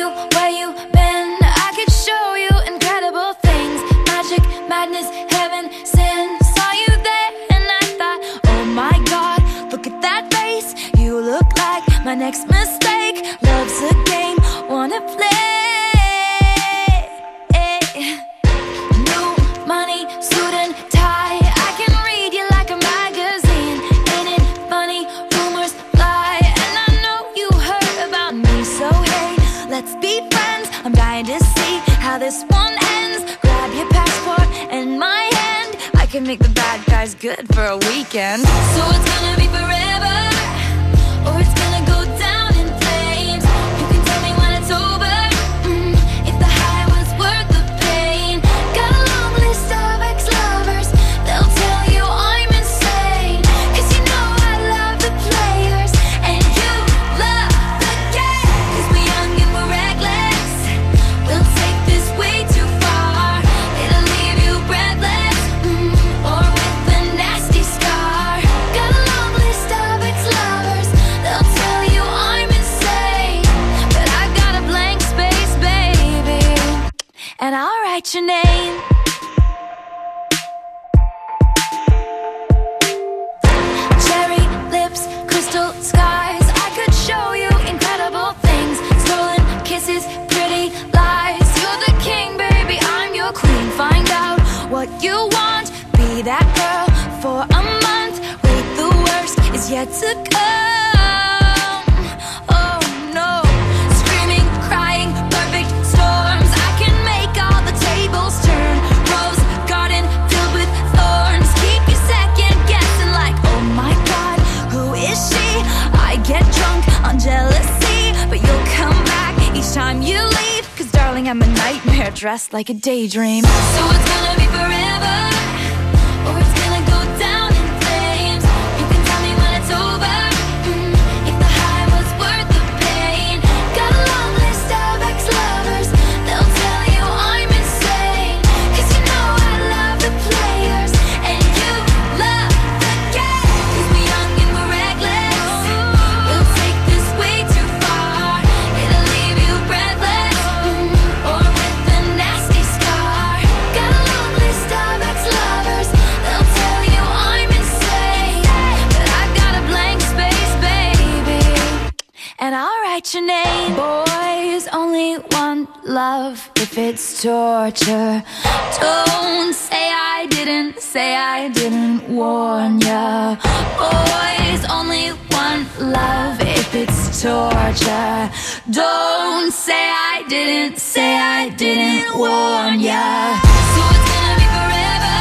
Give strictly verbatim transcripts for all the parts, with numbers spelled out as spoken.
you, where you been? I could show you incredible things. Magic, madness, heaven, sin. Saw you there and I thought, oh my God, look at that face. You look like my next mistake. Love's a game, wanna play. New money, suit and tie. I can read you like a magazine. Ain't it funny? Rumors fly. And I know you heard about me. So hey, let's be friends. I'm dying to see how this one ends. Grab your passport and my hand. I can make the bad guys good for a weekend. So it's gonna be forever, or it's gonna go down in flames. You can tell me when it's over, mm, if the high was worth the pain. Got a long list of ex-lovers, they'll tell you I'm insane. Cause you know I love the players, and you love the game. Cause we're young and we're reckless, we'll take this way too far. It'll leave you breathless, mm, or with a nasty scar. Got a long list of ex-lovers, they'll tell you I'm insane. But I got a blank space, baby, and I'll write your name. Cherry lips, crystal skies. I could show you incredible things. Stolen kisses, pretty lies. You're the king, baby, I'm your queen. Find out what you want, be that girl for a month. Wait, the worst is yet to come. Oh no, screaming, crying, perfect storms. I can make all the tables turn. Rose garden filled with thorns. Keep you second guessing like, oh my God, who is she? I get drunk on jealousy, but you'll come back each time you leave. Cause darling, I'm a nightmare dressed like a daydream. So it's gonna be forever, or it's gonna go down in flames. You can tell me when it's over, mm, if the high was worth the pain. Got a long list of ex-lovers, they'll tell you I'm insane. Cause you know I love the players, and you love the game. Cause we're young and we're reckless, we'll take this way too far. It'll leave you breathless, mm, or with a nasty scar. Got a long list of ex-lovers, they'll tell you I'm insane. But I got a blank space, baby, and I'll write your name. Boys only want love if it's torture. Don't say I didn't, say I didn't warn ya. Boys only want love if it's torture. Don't say I didn't, say I didn't warn ya. So it's gonna be forever,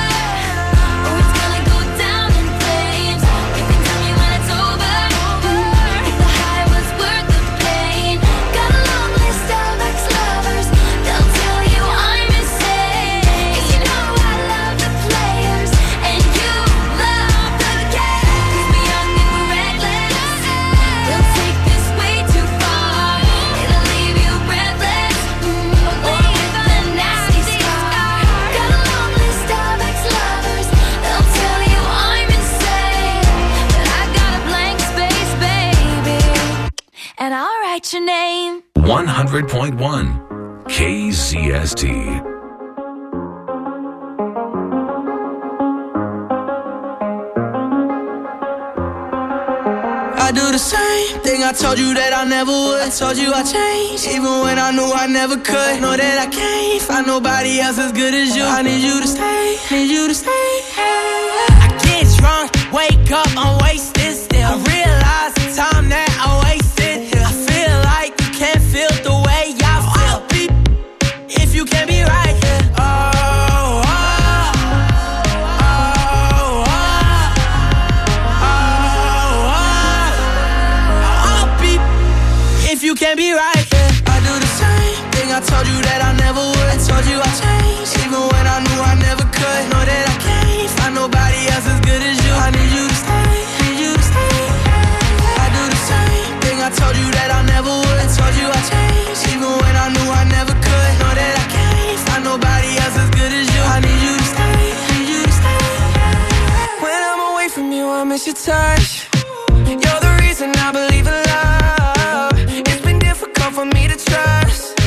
or it's gonna go down in flames. You can tell me when it's over, mm, if the high was worth the pain. Got a long list of ex-lovers, they'll tell you I'm insane. Cause you know I love the players, and you love the game. Cause we're young and we're reckless, we'll take this way too far. It'll leave you breathless, mm, or with a nasty scar. Got a long list of ex-lovers, they'll tell you I'm insane. But I got a blank space, baby, and I'll write your name. one hundred point one K Z S T. I do the same thing I told you that I never would. I told you I changed, even when I knew I never could. Know that I can't find nobody else as good as you. I need you to stay, need you to stay. I get drunk, wake up, I'm wasted still. I realize the time that I wasted. I feel like you can't feel the way I feel. I'll be if you can't be right. Oh, oh, oh, oh, oh, oh. I'll be if you can't be right. I do the same thing I told you that I never would. I told you I changed, even when I knew I never could. Know that I can't find nobody else as good as you. I need you to stay, need you to stay. I do the same thing I told you that I never would. I told you I changed, even when I knew I never could. Know that I can't find nobody else as good as you. I need you to stay, need you to stay. When I'm away from you, I miss your touch. You're the reason I believe in love. It's been difficult for me to trust.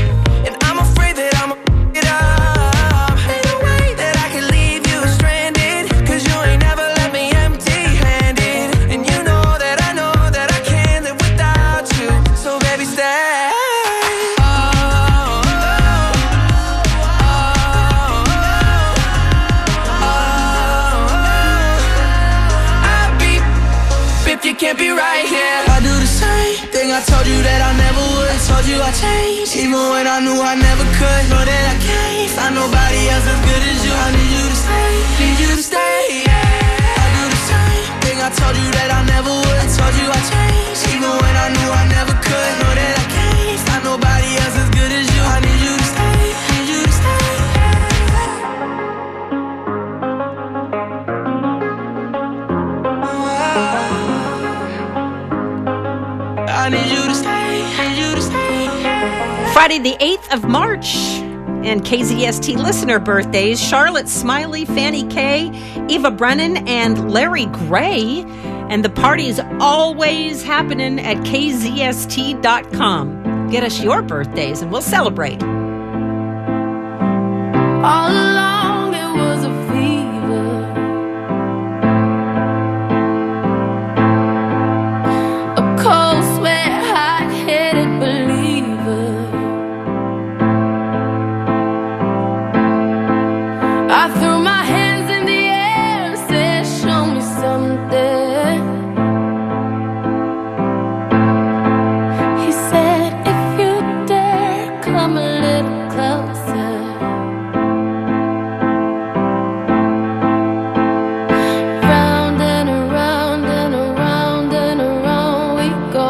like it can't be right here. I do the same thing I told you that I never would. I told you I changed, even when I knew I never could. Know that I can't find nobody else as good as you. I need you to stay, need you to stay, yeah. I do the same thing I told you that I never would. I told you I changed, even when I knew I never could. Know that I can't find nobody else as good as you. I need you to stay, need you to stay. I need you to stay, need you to stay. Friday the eighth of March, and K Z S T listener birthdays: Charlotte Smiley, Fanny Kay, Eva Brennan, and Larry Gray. And the party's always happening at K Z S T dot com. Get us your birthdays and we'll celebrate. All along it was a fever, a cold sweat, hot-headed believer. I threw my hands in the air and said, show me something. He said, if you dare, come a little closer. Round and around and around and around we go.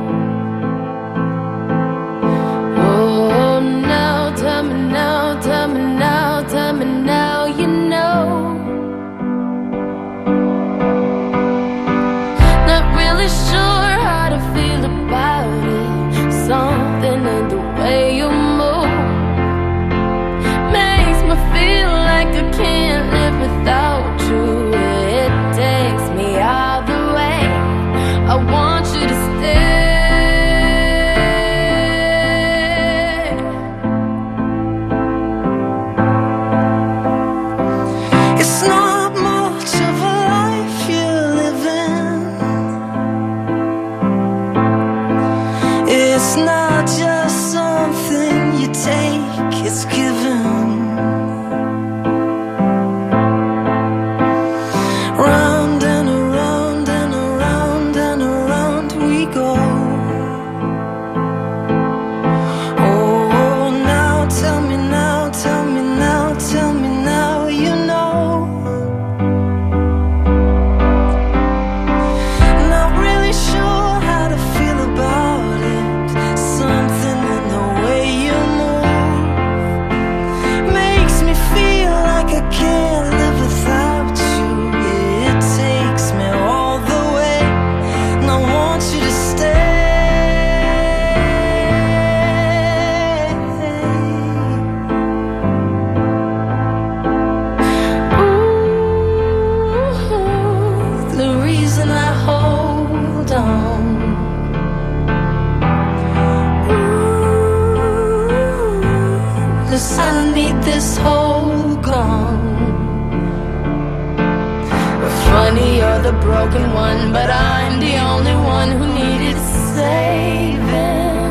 Oh, now, tell me now, tell me now, tell me now, you know. Not really sure how to feel about it. Something in the way you move makes me feel like I can't live without you. It takes me all the way. I want you to stay. It's not much of a life you're living. It's not just something you take, it's given. Round and around and around and around we go. Oh, now tell me now, tell me now, tell me now, you know. Not really sure how to feel about it. Something in the way you move makes me feel like I can't live without you. It takes me all the way, and I want you to stay. Ooh, the reason I hold on. Ooh, 'cause I need this hole gone. Funny, you're the broken one, but I'm the only one who needed saving.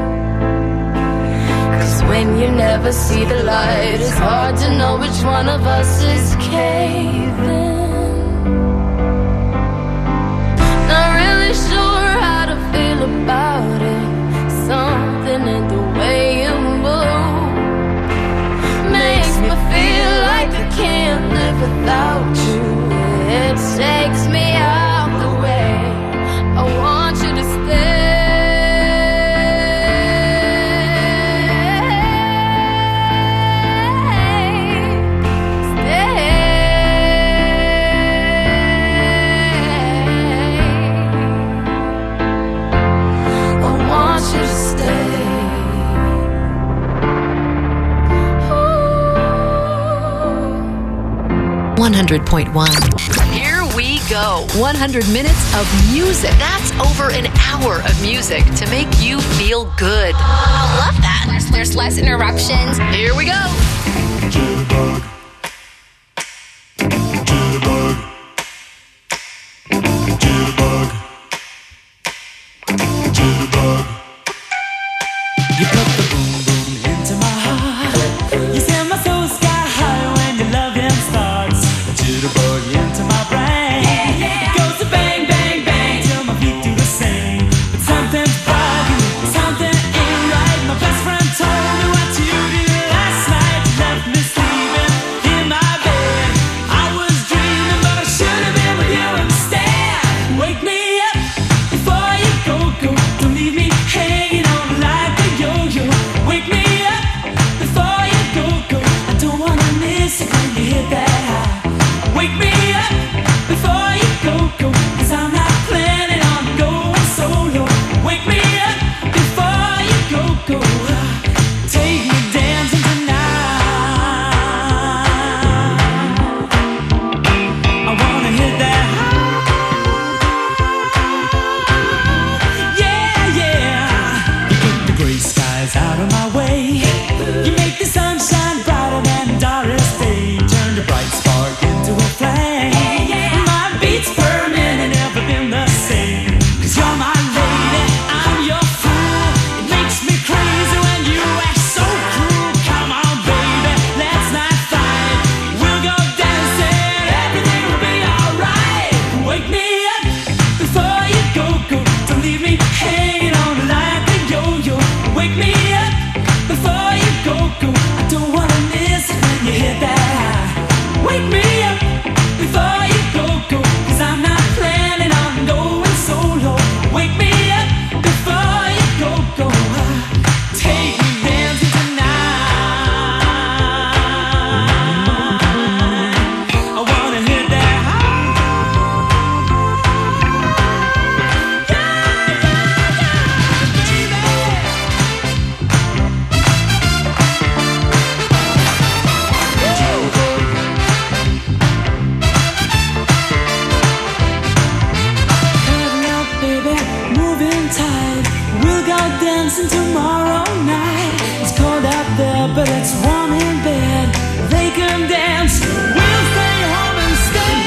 'Cause when you never see the light, it's hard to know which one of us is caving. Not really sure how to feel about it. Something in the way you move makes me feel like I can't live without you. It takes me out the way. I want you to stay. Stay. I want you to stay. Ooh. one hundred point one. Here we go. one hundred minutes of music. That's over an hour of music to make you feel good. I love that. There's, there's less interruptions. Here we go. Jitterbug. Jitterbug. Jitterbug. Jitterbug. You put the boom boom into my heart. You send my soul sky high when your loving starts. A jitterbug into my brain. It goes to bang bang bang. you're my lady, I'm your fool. It makes me crazy when you act so cruel. Come on, baby, let's not fight. We'll go dancing, everything will be alright. Wake me up before you go, go. Don't leave me hanging on like a yo-yo. Wake me up before you go, go. I don't wanna miss it when you hit that high. Wake me up before you go, go. Cause I'm not planning on going solo. Wake me up before you go, go. Take me dancing tonight. I wanna hit that high. Cutting out, baby, moving tight. We'll go dancing tomorrow night. It's cold out there, but it's warm in bed. They can dance, we'll stay home instead.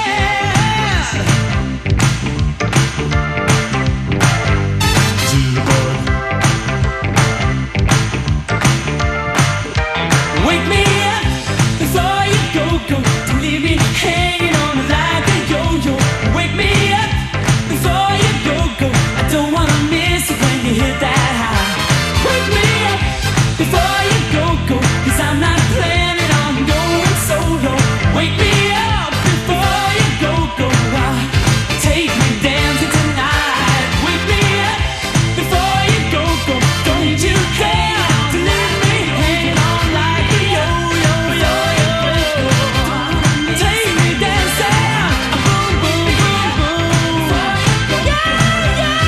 Wake me up before you go, go. Don't leave me hanging on like a yo-yo. Wake me up before you go, go. I don't wanna miss it when you hit that high. Wake me up before you go, go. Cause I'm not planning on going solo. Wake me up before you go, go. Take me dancing tonight. Wake me up before you go, go. Don't you care to leave me hanging on like a yo-yo, yo-yo. Take me dancing, boom, boom, boom, boom. Yeah, yeah,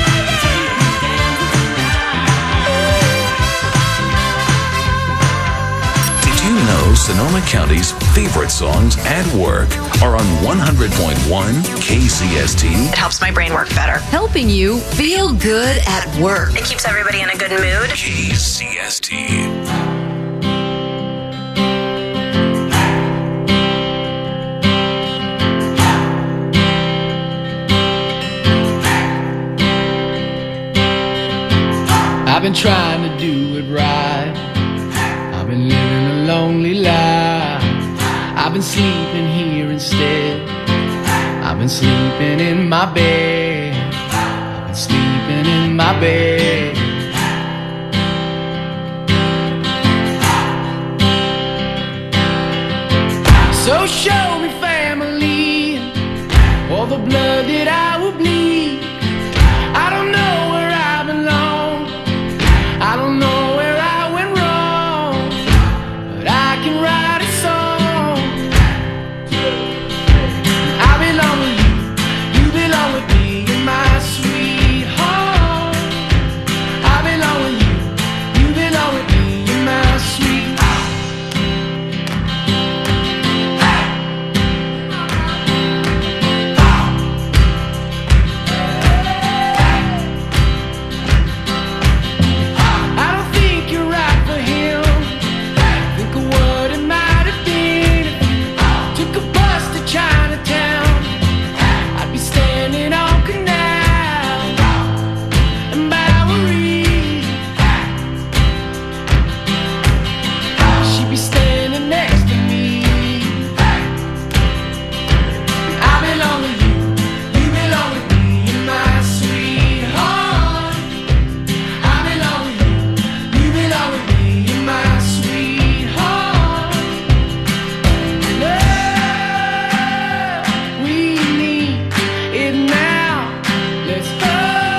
yeah. Did you know Sonoma County's favorite songs at work are on one hundred point one K Z S T? It helps my brain work better. Helping you feel good at work. It keeps everybody in a good mood. K Z S T. I've been trying to do it right. I've been living a lonely life. I've been sleeping here instead. I've been sleeping in my bed. I've been sleeping in my bed. So show me family, all the blood that I will bleed. I don't know where I belong. I don't know where I went wrong, but I can write a song. I belong with you, you belong with me, you're my sweetheart. I belong with you, you belong with me, you're my sweetheart. I don't think you're right for him. Think of what it might have been if you took a bus to Chinatown. I'd be standing on Canal and Bowery. She'd be standing next to me. I belong with you, you belong with me, you're my sweetheart. I belong with you, you belong with me, you're my sweetheart. Love, we need it now. Let's go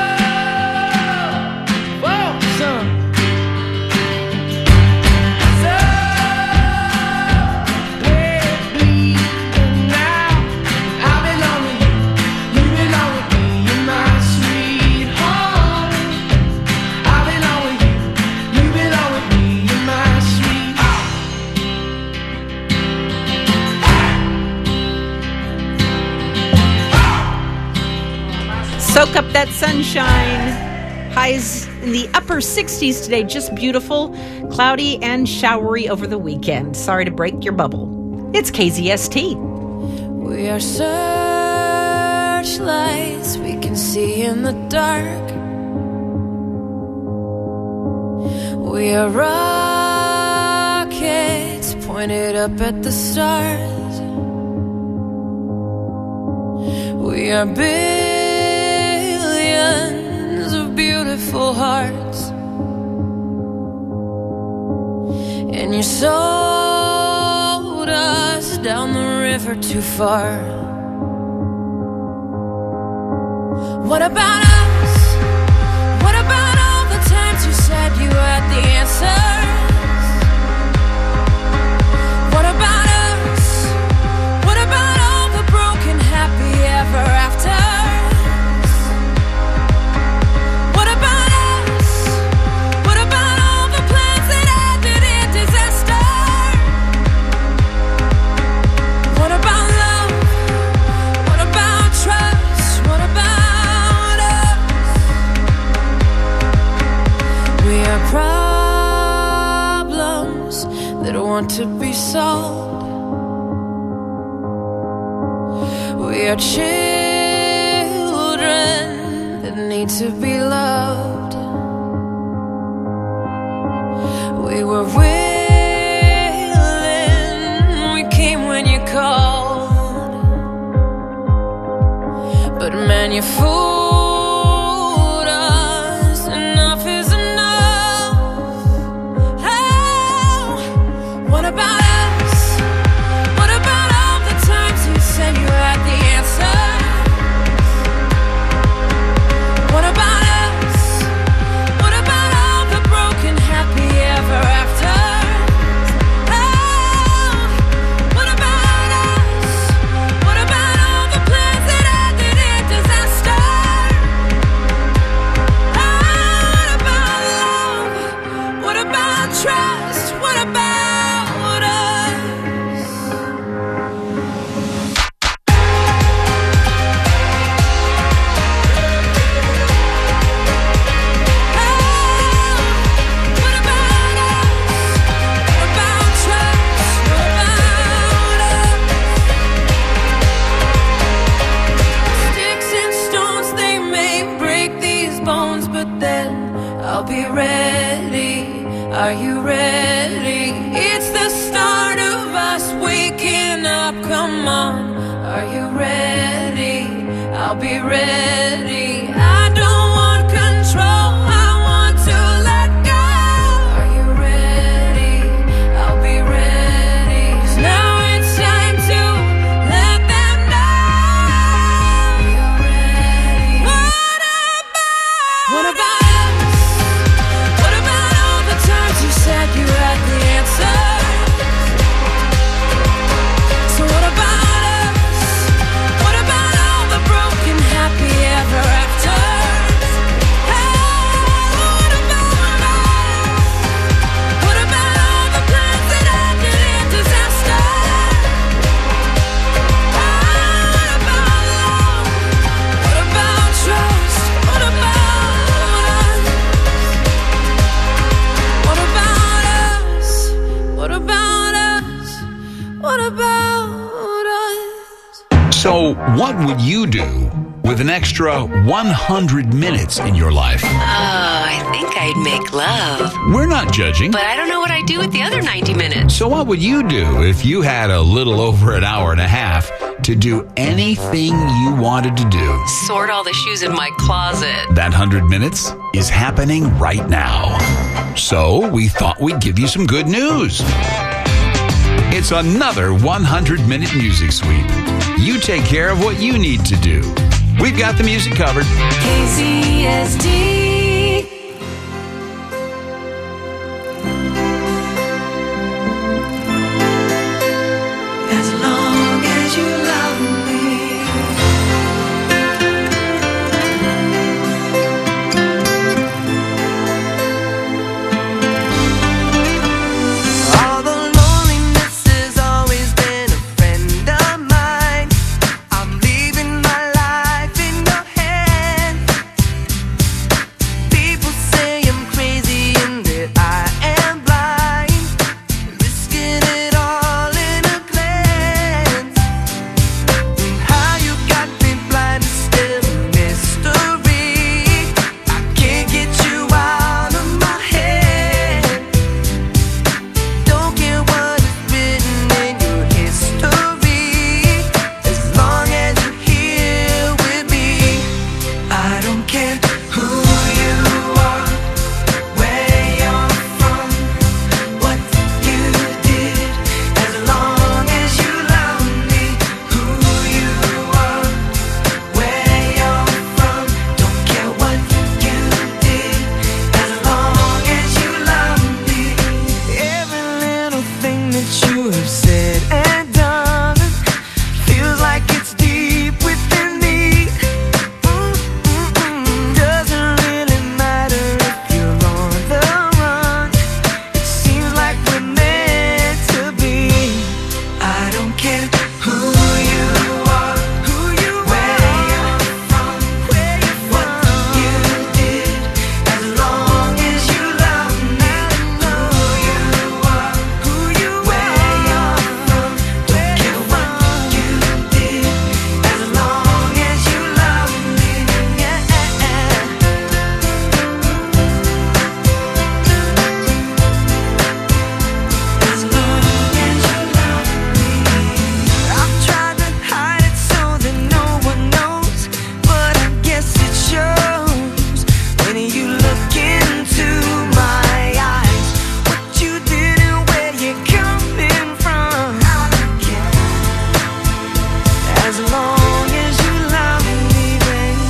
for some. So, we're bleeding now. I belong with you, you belong with me, you're my sweetheart. I belong with you, you belong with me, you're my sweetheart. Soak up that sunshine. Highs in the upper sixties today. Just beautiful. Cloudy and showery over the weekend. Sorry to break your bubble. It's K Z S T. We are searching torchlights we can see in the dark. We are rockets pointed up at the stars. We are billions of beautiful hearts. And you sold us down the river too far. What about us? What about all the times you said you had the answers? What about us? What about all the broken happy ever afters? What about us? What about all the plans that ended in disaster? What about love? What about trust? What about us? We are problems that want to be solved. We are children that need to be loved. We were willing, we came when you called. But man, you fooled us. Enough is enough. Oh, what about us? What about all the times you said you had the answer? What about us? What about all the broken happy ever after? Oh, what about us? What about all the plans that ended in disaster? Oh, what about love? What about trust? What about us? What about us? What about trust? What about us? Sticks and stones, they may break these bones, but then I'll be ready. Are you ready? It's the start of us waking up. Come on, are you ready? I'll be ready. I don't want control, I want to let go. Are you ready? I'll be ready. 'Cause now it's time to let them know. You're ready. What about? What about us? What about all the times you said you had the answer? So what about us? What about all the broken happy ever after? What about us? What about all the plans that ended in disaster? What about love? What about trust? What about us? What about us? What about us? What about us? So, what would you do with an extra one hundred minutes in your life? Uh, I think I'd make love. We're not judging. But I don't know what I'd do with the other ninety minutes. So, what would you do if you had a little over an hour and a half to do anything you wanted to do? Sort all the shoes in my closet. That one hundred minutes is happening right now. So, we thought we'd give you some good news. It's another one hundred minute music sweep. You take care of what you need to do. We've got the music covered. K Z S D. As long as you love me. All the loneliness has always been a friend of mine. I'm leaving my life in your hands. care who you are, where you're from, what you did, as long as you love me. Who you are, where you're from, don't care what you did, as long as you love me. Every little thing that you have said and done feels like it's deep within me. Mm-mm-mm. Doesn't really matter if you're on the run. It seems like we're meant to be. I don't care who you are, who you where you're from, where you're what you did, as long as you love me. Who you are, who you where you're from, don't care what you did, as long as you love me. Yeah. As long as you love me. I've tried to hide it so that no one knows, but I guess it shows when you look into my eyes. What you did and where you're coming from. I don't care, as long as you love me, baby.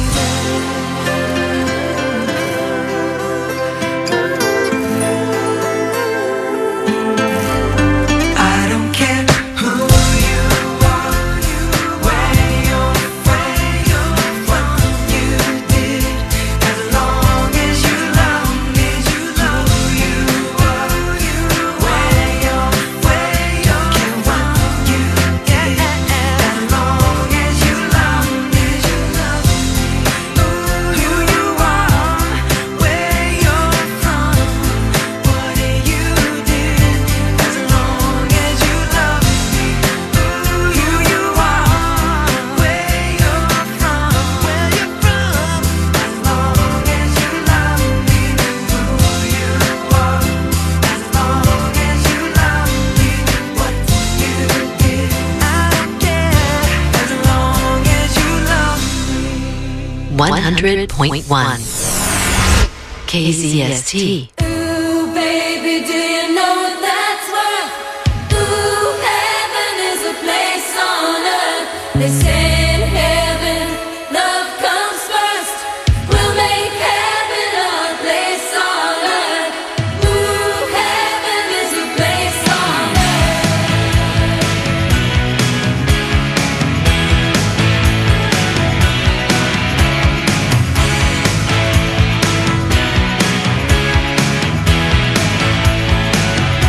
I don't care who you are, where you're from, what you did, as long as you love me. Who you are, where you're, where you're, care what you did, as long as you love me. Who you are, where you're from, what you did, as long as you love me. Who you are, where you're from, where you're from, as long as you love me. Who you are, as long as you love me. What you did, I don't care, as long as you love me. one hundred point one K Z S T. Ooh, baby, do you know what that's worth? Ooh, heaven is a place on earth. They say in heaven, love comes first. We'll make heaven our place on earth. Ooh, heaven is a place on earth.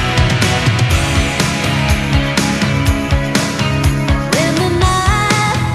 In the night,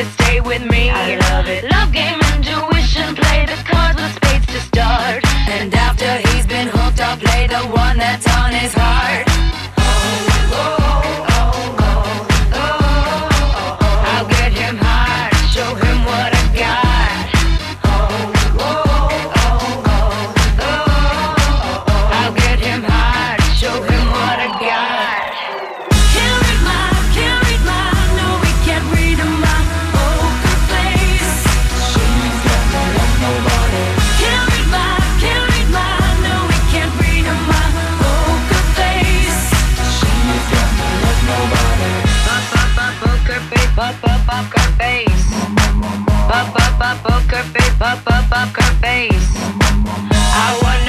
it, stay with me. I love it. Love game, intuition, play the cards with spades to start. And after he's been hooked, I'll play the one that's on his heart. Oh, oh, oh, oh, oh, oh. I'll get him hard, show him what I got. Oh, oh, oh, oh, oh. I'll get him hard, show him what I got. Can't read my, can't read my, no, we can't read my poker face. She's got no love, nobody. Can't read my, can't read my, no, we can't read my poker face. She's got no love, nobody. Pop, pop, pop, poker face, pop, pop, poker face. Pop, pop, pop, poker face, pop, pop, poker face. I want